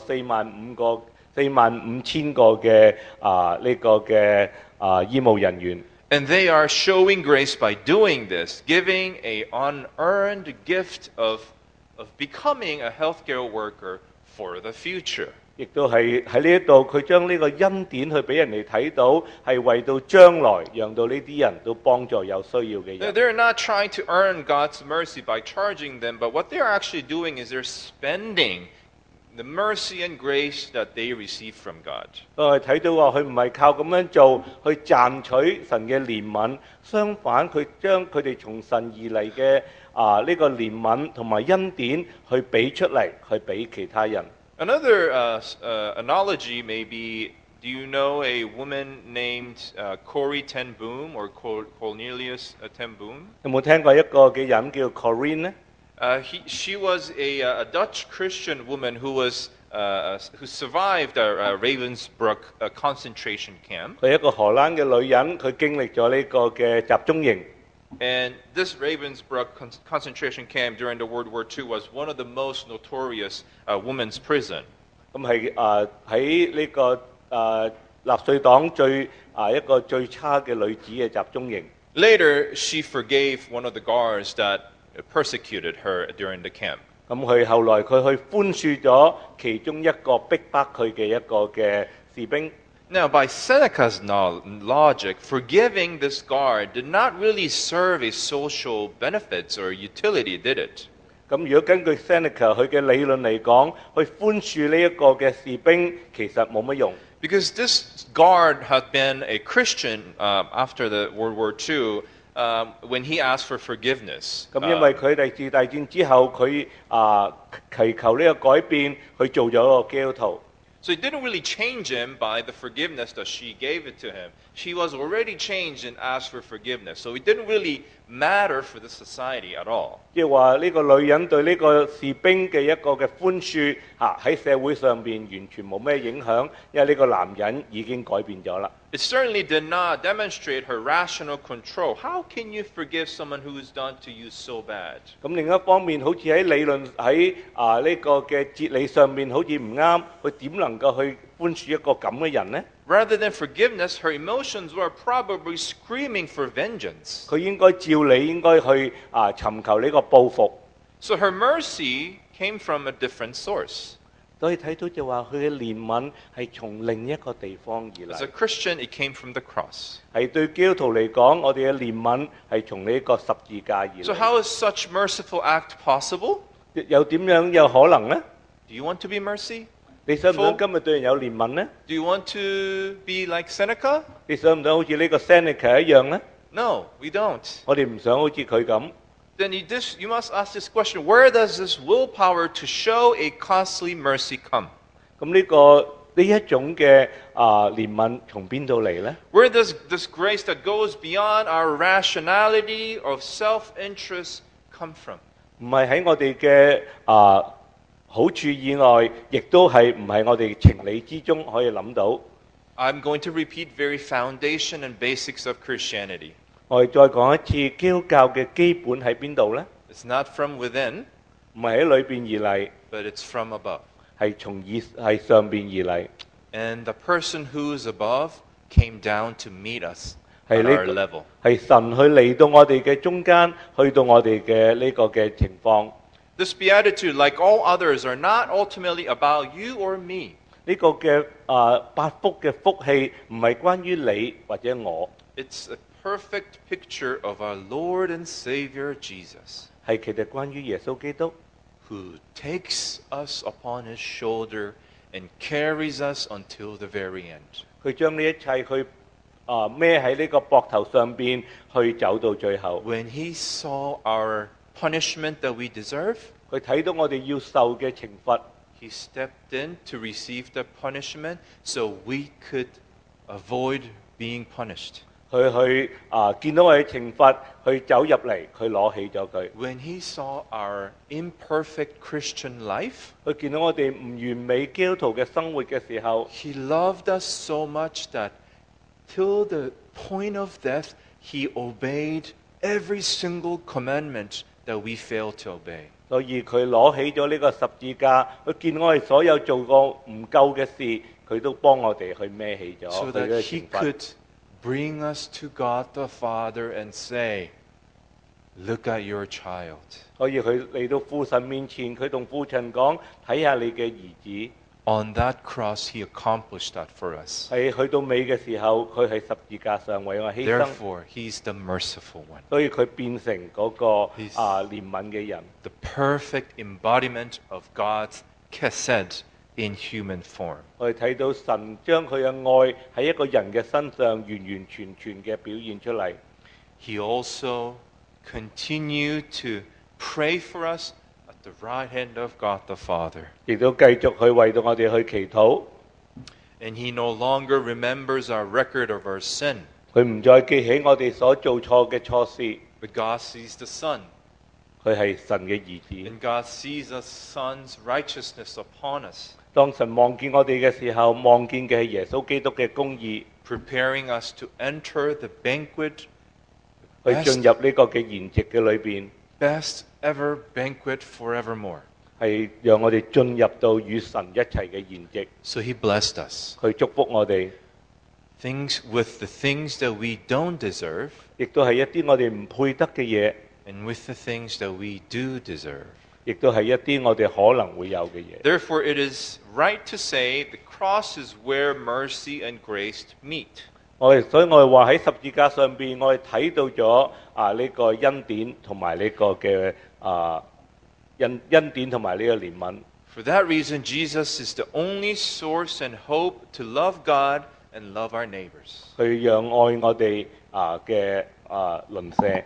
45000個嘅呢個嘅醫務人員。 And they are showing grace by doing this, giving an unearned gift of becoming a healthcare worker for the future. 亦都係喺呢一度，佢將呢個恩典去俾人哋睇到，係為到將來，讓到呢啲人都幫助有需要嘅人。 They're not trying to earn God's mercy by charging them, but what they're actually doing is they're spending the mercy and grace that they receive from God. 我哋睇到話，佢唔係靠咁樣做去賺取神嘅憐憫，相反佢將佢哋從神而嚟嘅呢個憐憫同埋恩典去俾出嚟，去俾其他人。 Another analogy may be, do you know a woman named Corrie ten Boom or Cornelius ten Boom? 有冇聽過一個嘅人叫 Corinne 呢？ She was a Dutch Christian woman who survived a Ravensbrück concentration camp. 佢係一個荷蘭嘅女人，佢經歷咗呢個嘅集中營。 And this Ravensbrück concentration camp during the World War II was one of the most notorious women's prison. 咁係喺呢個納粹黨一個最差嘅女子嘅集中營。 Later, she forgave one of the guards that persecuted her during the camp. 咁佢後來佢去寬恕咗其中一個逼迫佢嘅一個嘅士兵。 Now, by Seneca's logic, forgiving this guard did not really serve a social benefits or utility, did it? 咁如果根據 Seneca 佢嘅理論嚟講，去寬恕呢一個嘅士兵其實冇乜用。 Because this guard had been a Christian after the World War II when he asked for forgiveness. 咁因為佢第二次大戰之後，佢祈求呢個改變，佢做咗一個基督徒。 So it didn't really change him by the forgiveness that she gave it to him. She was already changed and asked for forgiveness. So it didn't really matter for the society at all. 即係話呢個女人對呢個士兵嘅一個嘅寬恕喺社會上邊完全冇咩影響，因為呢個男人已經改變咗啦。 It certainly did not demonstrate her rational control. How can you forgive someone who has done to you so bad? 咁另一方面，好似喺理論喺呢個嘅哲理上面好似唔啱，佢點能夠去寬恕一個咁嘅人呢？ Rather than forgiveness, her emotions were probably screaming for vengeance. 佢應該照理應該去尋求呢個報復。 So her mercy came from a different source. 所以睇到就話佢嘅憐憫係從另一個地方而 As a 嚟。 Christian, it came from the cross. 係對基督徒嚟講，我哋嘅憐憫係從呢個十字架而 So 嚟。 how is such merciful act possible? 又點樣有可能呢？ Do you want to be mercy? 你想唔想今日對人有憐憫呢？ Do you want to be like Seneca? 你想唔想好似呢個 Seneca 一樣呢？ No, we don't. 我哋唔想好似佢咁。 Then you must ask this question, where does this willpower to show a costly mercy come? 咁呢一種嘅憐憫從邊度嚟呢？ Where does this grace that goes beyond our rationality of self-interest come from? 唔係喺我哋嘅好處以外，亦都係唔係我哋情理之中可以諗到。 I'm going to repeat very foundation and basics of Christianity. 我哋再講一次，基督教嘅基本喺邊度呢？ It's not from within, 唔係喺裏邊而嚟， but it's from above. 係上邊而嚟。 And the person who is above came down to meet us 係 at 呢 our 個 level. 係神去嚟到我哋嘅中間，去到我哋嘅呢個嘅情況。 This beatitude, like all others, are not ultimately about you or me. 呢個嘅八福嘅福氣唔係關於你或者我， It's a perfect picture of our Lord and Savior Jesus, 係其實關於耶穌基督， who takes us upon his shoulder and carries us until the very end. 佢將呢一切去孭喺呢個膊頭上邊，去走到最後。 When he saw our punishment that we deserve, 佢睇到我哋要受嘅懲罰， he stepped in to receive the punishment so we could avoid being punished. 佢去見到我哋懲罰，去走入嚟，佢攞起咗佢。 When he saw our imperfect Christian life, 佢見到我哋唔完美基督徒嘅生活嘅時候， he loved us so much that till the point of death, he obeyed every single commandment that we failed to obey. 所以佢攞起咗呢個十字架，佢見我哋所有做過唔夠嘅事，佢都幫我哋去孭起咗 So 佢 that 嘅 he 懲罰。 could bring us to God the Father and say, look at your child. 所以佢嚟到父神面前，佢同父親講：睇下你嘅兒子。 On that cross, He accomplished that for us. 係去到尾嘅時候，佢喺十字架上為我犧牲， Therefore, He's the merciful one, 所以佢變成嗰、個 He's- 憐憫嘅人。 the perfect embodiment of God's chesed in human form. 我哋睇到神將佢嘅愛喺一個人嘅身上完完全全嘅表現出嚟。 He also continued to pray for us at the right hand of God the Father. 亦都繼續去為到我哋去祈禱， And He no longer remembers our record of our sin, 佢唔再記起我哋所做錯嘅錯事。 but God sees the Son. 佢係神嘅兒子。 And God sees the Son's righteousness upon us, 當神望見我哋嘅時候，望見嘅係耶穌基督嘅公義， preparing us to enter the banquet, 去進入呢個嘅筵席嘅裏邊， best ever banquet forevermore. 係讓我哋進入到與神一齊嘅筵席， So He blessed us. 去祝福我哋， Things with the things that we don't deserve, 亦都係一啲我哋唔配得嘅嘢， and with the things that we do deserve. 亦都係一啲我哋可能會有嘅嘢。 Therefore, it is right to say the cross is where mercy and grace meet. 所以我哋話喺十字架上邊，我哋睇到咗呢個恩典同埋呢個嘅恩典同埋呢個憐憫。 For that reason, Jesus is the only source and hope to love God and love our neighbors. 去讓愛我哋嘅鄰舍。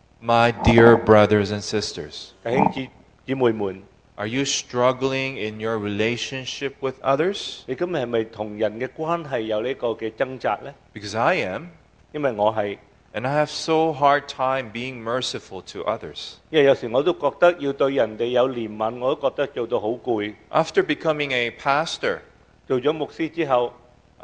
My dear brothers and sisters, 弟兄姊妹們， are you struggling in your relationship with others? 你今日係咪同人嘅關係有呢個嘅掙扎呢？ Because I am, 因為我係， and I have so hard time being merciful to others. 因為有時我都覺得要對人哋有憐憫，我都覺得做到好攰。 After becoming a pastor, 做咗牧師之後，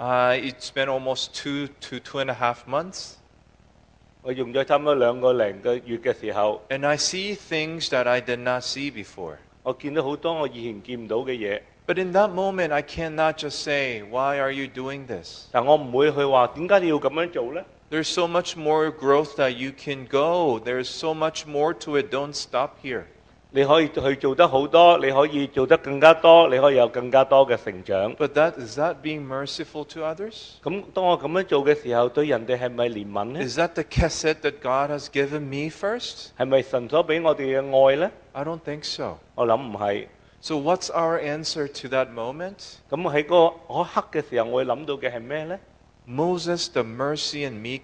it's been almost 2 to 2.5 months, 我用咗差唔多2個零個月嘅時候， and I see things that I did not see before. 我見到好多我以前見唔到嘅嘢， But in that moment, I cannot just say, "Why are you doing this?" 但我唔會去話點解你要咁樣做呢？ There's so much more growth that you can go. There's so much more to it. Don't stop here. 你可以去做得好多，你可以做得更加多，你可以有更加多嘅成長。 But is that being merciful to others? 咁當我咁樣做嘅時候，對人哋係咪憐憫呢？ Is that the chesed that God has given me first? 係咪神所俾我哋嘅愛呢？ I don't think so. 我諗唔係。 So what's our answer to that moment? 咁喺嗰刻嘅時候，我會諗到嘅係咩呢？ Moses, the mercy and meek,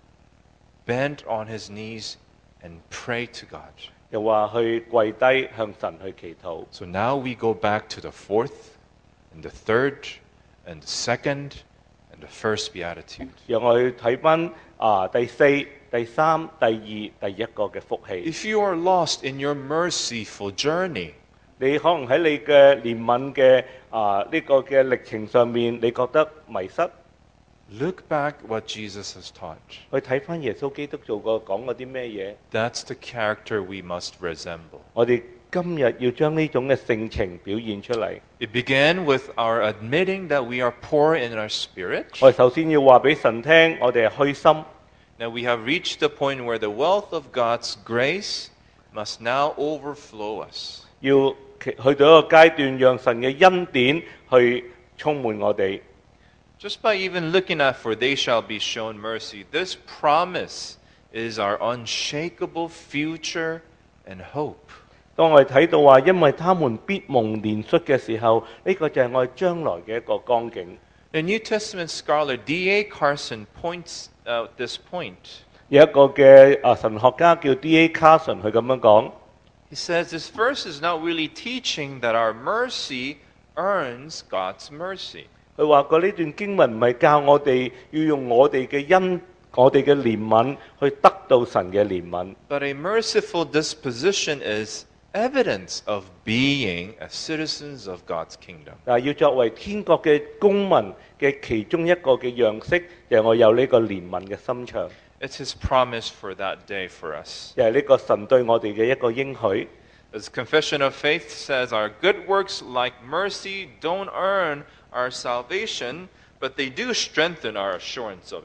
bent on his knees and prayed to God. 又話去跪低向神去祈禱。 So now we go back to the fourth, and the third, and the second, and the first beatitude. 讓我去睇翻第4、第3、第2、第1個嘅福氣。 If you are lost in your merciful journey, 你可能喺你嘅憐憫嘅呢個嘅歷程上面，你覺得迷失， look back what Jesus has taught. 去睇翻耶穌基督講過啲咩嘢。 That's the character we must resemble. 我哋今日要將呢種嘅性情表現出嚟。 It began with our admitting that we are poor in our spirit. 我哋首先要話俾神聽，我哋係虛心。 Now we have reached the point where the wealth of God's grace must now overflow us. 要去到一個階段，讓神嘅恩典去充滿我哋。 Just by even looking at "for they shall be shown mercy," this promise is our unshakable future and hope. 當我哋睇到話，因為他們必蒙憐恤嘅時候，呢個就係我哋將來嘅一個光景。 The New Testament scholar D.A. Carson points out this point. 有一個嘅神學家叫 D.A. Carson，佢咁樣講。 He says this verse is not really teaching that our mercy earns God's mercy. 佢話過呢段經文唔係教我哋要用我哋嘅恩、我哋嘅憐憫去得到神嘅憐憫。 But a merciful disposition is evidence of being as citizens of God's kingdom. 但係要作為天國嘅公民嘅其中一個嘅樣式，就係我有呢個憐憫嘅心腸， It's His promise for that day for us. 就係呢個神對我哋嘅一個應許。 As Confession of Faith says, our good works like mercy don't earn our salvation, but they do strengthen our assurance of it.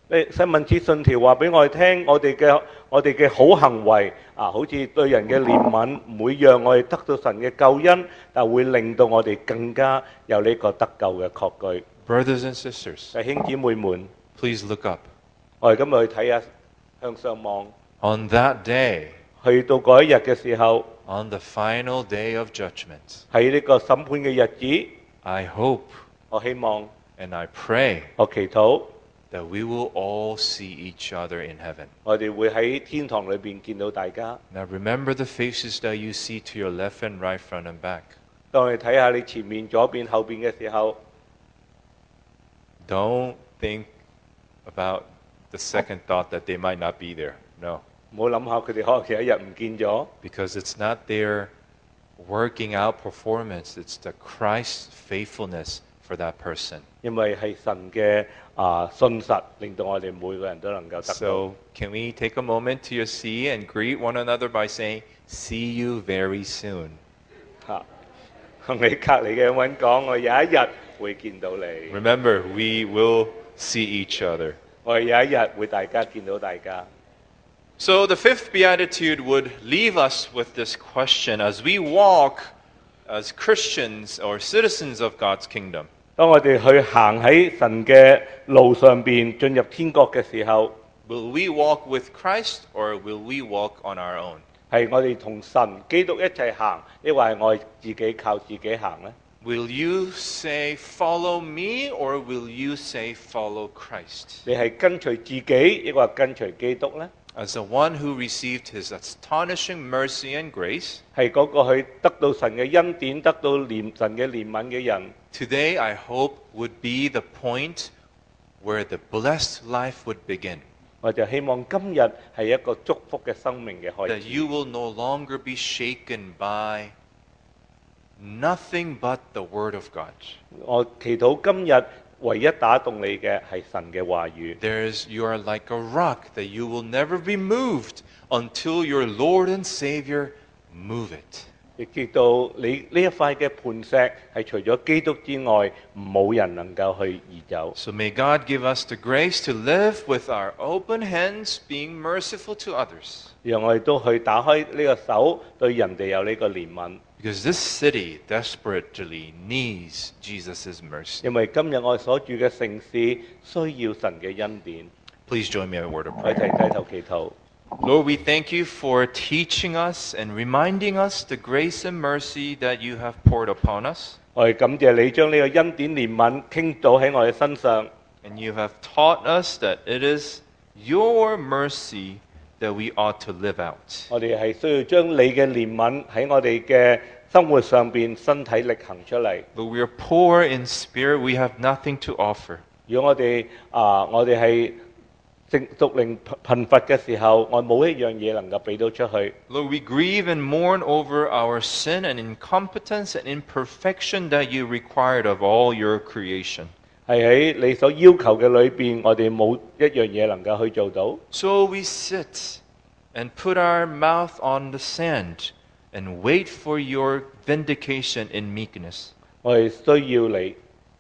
西敏寺信條話俾我哋聽，我哋嘅好行為啊，好似對人嘅憐憫，唔會讓我哋得到神嘅救恩，但會令到我哋更加有呢個得救嘅確據。 Brothers and sisters, 弟兄姊妹們， please look up. 我哋今日去睇下向上望， On that day, 去到嗰一日嘅時候， on the final day of judgment, 喺呢個審判嘅日子， I hope 我希望 and I pray 我祈禱， that we will all see each other in heaven. 我哋會喺天堂裏邊見到大家。 Now remember the faces that you see to your left and right, front and back. 當我哋睇下你前面、左邊、後邊嘅時候， Don't think about the second thought that they might not be there. No, 唔好諗下佢哋可能有一日唔見咗， because it's not their working out performance, it's the Christ's faithfulness for that person. 因為係神嘅信實，令到我哋每個人都能夠得到。 So, can we take a moment to see and greet one another by saying, "See you very soon"? 嚇，同你隔離嘅揾講，我有一日會見到你， Remember, we will see each other. 我哋有一日會大家見到大家。 So, the fifth beatitude would leave us with this question as we walk as Christians or citizens of God's kingdom. 當我哋去行喺神嘅路上邊進入天國嘅時候， Will we walk with Christ or will we walk on our own? 係我哋同神基督一齊行，抑或係我哋自己靠自己行呢？ Will you say, "Follow me," or will you say, "Follow Christ"? 你係跟隨自己，抑或跟隨基督呢？ As the one who received his astonishing mercy and grace, 係嗰個去得到神嘅恩典、得到神嘅憐憫嘅人。 today I hope would be the point where the blessed life would begin. 我就希望今日係一個祝福嘅生命嘅開 That 始。 you will no longer be shaken by nothing but the Word of God. 我祈禱今日唯一打動你嘅係神嘅話語。 You are like a rock that you will never be moved until your Lord and Savior move it. 亦知道你呢一塊嘅磐石係除咗基督之外，冇人能夠去移走。 So may God give us the grace to live with our open hands, being merciful to others. 讓我哋都去打開呢個手，對人哋有呢個憐憫。 Because this city desperately needs Jesus' mercy. 因為今日我哋所住嘅城市需要神嘅恩典。 Please join me in a word of 我哋 prayer. 低頭祈禱。 Lord, we thank you for teaching us and reminding us the grace and mercy that you have poured upon us. 我哋感謝你將呢個恩典憐憫傾倒喺我哋身上。 And you have taught us that it is your mercy that we ought to live out. 我哋係需要將你嘅憐憫喺我哋嘅生活上邊身體力行出嚟。 But we are poor in spirit, we have nothing to offer. 如果我哋係屬靈貧乏嘅時候，我冇一樣嘢能夠俾到出去。 Lord, we grieve and mourn over our sin and incompetence and imperfection that you required of all your creation. 係喺你所要求嘅裏邊，我哋冇一樣嘢能夠去做到。 So we sit and put our mouth on the sand and wait for your vindication in meekness. 我哋需要你，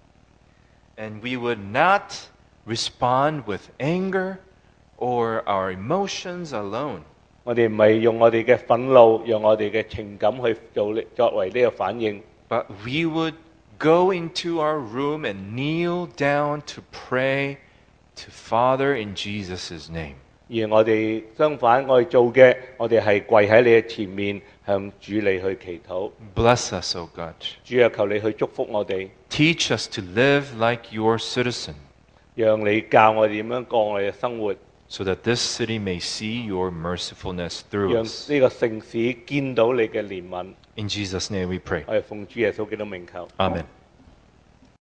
And we would not respond with anger or our emotions alone. 我哋唔係用我哋嘅憤怒，用我哋嘅情感去作為呢個反應， But we would go into our room and kneel down to pray to Father in Jesus' name. 而我哋相反，我哋做嘅，我哋係跪喺你嘅前面，向主你去祈禱。 Bless us, O God. 主啊，求你去祝福我哋， Teach us to live like your citizen, 讓你教我哋點樣過我哋嘅生活， so that this city may see your mercifulness through 讓 us. 呢個城市見到你嘅憐憫。 In Jesus' name we pray. 我哋奉主耶穌基督名求。 Amen.